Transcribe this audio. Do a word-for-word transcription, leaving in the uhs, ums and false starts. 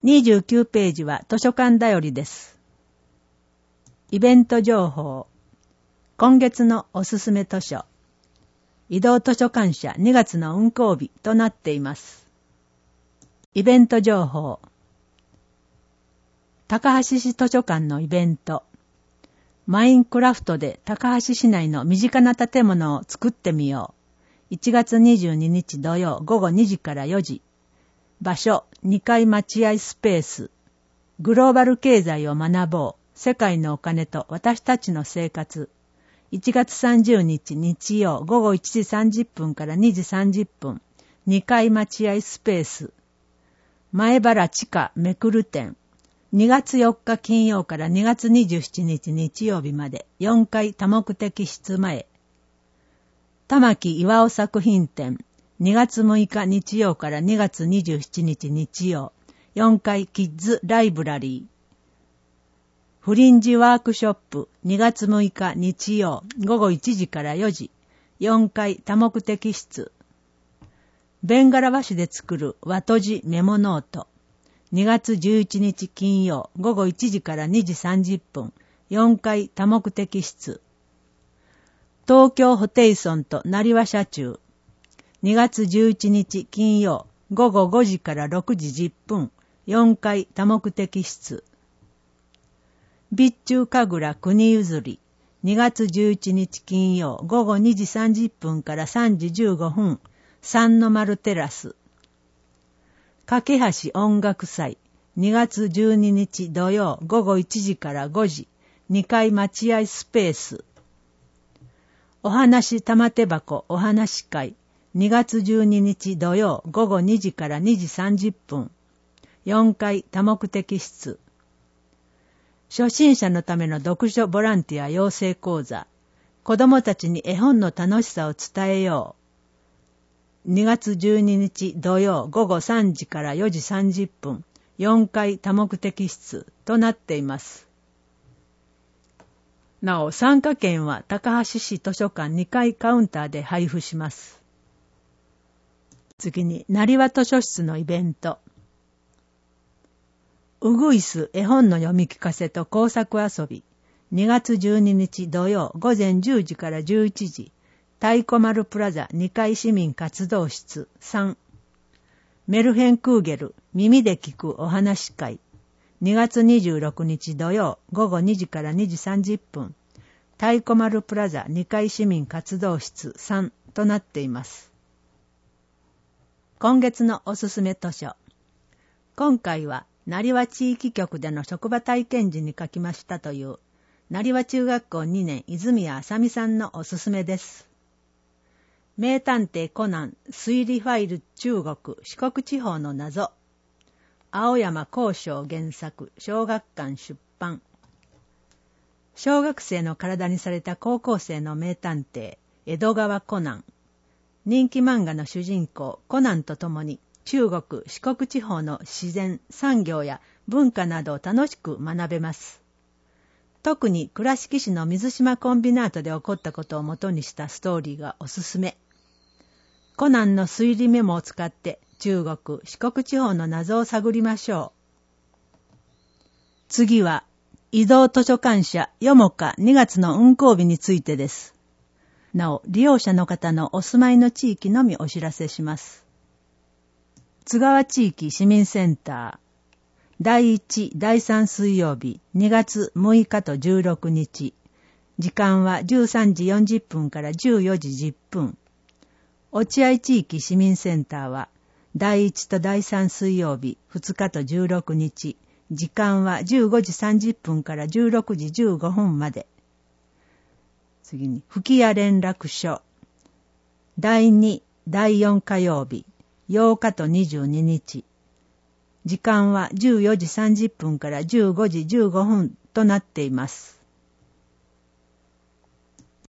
にじゅうきゅうページは図書館だよりです。イベント情報。今月のおすすめ図書。移動図書館社にがつの運行日となっています。イベント情報。高橋市図書館のイベント。マインクラフトで高橋市内の身近な建物を作ってみよう。いちがつにじゅうににち土曜ごごにじからよじ。場所にかい待合スペース。グローバル経済を学ぼう。世界のお金と私たちの生活。いちがつさんじゅうにち日曜ごごいちじさんじゅっぷんからにじさんじゅっぷん。にかい待合スペース。前原地下めくる展。にがつよっか金曜からにがつにじゅうしちにち日曜日までよんかい多目的室前。玉木岩尾作品展。にがつむいか日曜からにがつにじゅうしちにち日曜。よんかいキッズライブラリー。フリンジワークショップ。にがつむいか日曜ごごいちじからよじ。よんかい多目的室。ベンガラ和紙で作る和とじメモノート。にがつじゅういちにち金曜ごごいちじからにじさんじゅっぷん。よんかい多目的室。東京ホテイソンと成羽社中。にがつじゅういちにち金曜ごごごじからろくじじゅっぷん。よんかい多目的室。備中神楽国譲り。にがつじゅういちにち金曜ごごにじさんじゅっぷんからさんじじゅうごふん。三の丸テラス。架橋音楽祭。にがつじゅうににち土曜ごごいちじからごじ。にかい待合スペース。お話玉手箱お話会。にがつじゅうににち土曜ごごにじからにじさんじゅっぷん。よんかい多目的室。初心者のための読書ボランティア養成講座。子どもたちに絵本の楽しさを伝えよう。にがつじゅうににち土曜ごごさんじからよじさんじゅっぷん。よんかい多目的室となっています。なお、参加券は高橋市図書館にかいカウンターで配布します。次に、成羽図書室のイベント。うぐいす絵本の読み聞かせと工作遊び。にがつじゅうににち土曜ごぜんじゅうじからじゅういちじ。太鼓丸プラザにかい市民活動室さん。メルヘンクーゲル耳で聞くお話会。にがつにじゅうろくにち土曜ごごにじからにじさんじゅっぷん。太鼓丸プラザにかい市民活動室さんとなっています。今月のおすすめ図書。今回は成羽地域局での職場体験時に書きましたという成羽中学校にねん泉谷あさみさんのおすすめです。名探偵コナン推理ファイル中国四国地方の謎。青山光章原作小学館出版。小学生の体にされた高校生の名探偵江戸川コナン。人気漫画の主人公コナンと共に中国四国地方の自然産業や文化などを楽しく学べます。特に倉敷市の水島コンビナートで起こったことをもとにしたストーリーがおすすめ。コナンの推理メモを使って中国四国地方の謎を探りましょう。次は移動図書館社よもかにがつの運行日についてです。なお、利用者の方のお住まいの地域のみお知らせします。津川地域市民センター。だいいち、だいさん水曜日にがつむいかとじゅうろくにち。時間はじゅうさんじよんじゅっぷんからじゅうよじじゅっぷん。落合地域市民センターはだいいちとだいさん水曜日ふつかとじゅうろくにち。時間はじゅうごじさんじゅっぷんからじゅうろくじじゅうごふんまで。次に、吹屋連絡所。だいに、だいよん火曜日、ようかとにじゅうににち。時間はじゅうよじさんじゅっぷんからじゅうごじじゅうごふんとなっています。